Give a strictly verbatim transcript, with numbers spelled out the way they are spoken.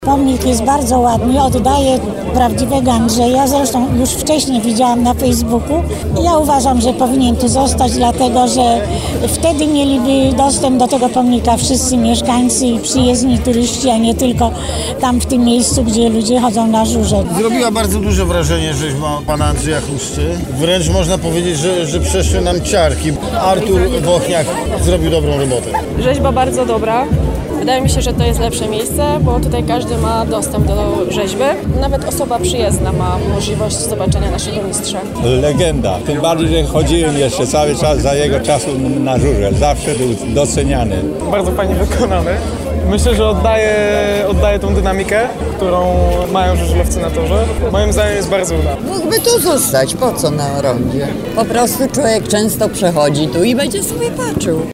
Pomnik jest bardzo ładny, oddaje prawdziwego Andrzeja, zresztą już wcześniej widziałam na Facebooku. Ja uważam, że powinien tu zostać, dlatego że wtedy mieliby dostęp do tego pomnika wszyscy mieszkańcy i przyjezdni turyści, a nie tylko tam w tym miejscu, gdzie ludzie chodzą na żurze. Zrobiła bardzo duże wrażenie rzeźba pana Andrzeja Chusty. Wręcz można powiedzieć, że, że przeszły nam ciarki. Artur Bochniak zrobił dobrą robotę. Rzeźba bardzo dobra. Wydaje mi się, że to jest lepsze miejsce, bo tutaj każdy ma dostęp do rzeźby. Nawet osoba przyjezdna ma możliwość zobaczenia naszego mistrza. Legenda. Tym bardziej, że chodziłem jeszcze cały czas za jego czasu na żurze. Zawsze był doceniany. Bardzo fajnie wykonany. Myślę, że oddaje, oddaje tą dynamikę, którą mają żużlowcy na torze. Moim zdaniem jest bardzo udany. Mógłby tu zostać, po co na rondzie? Po prostu człowiek często przechodzi tu i będzie sobie patrzył.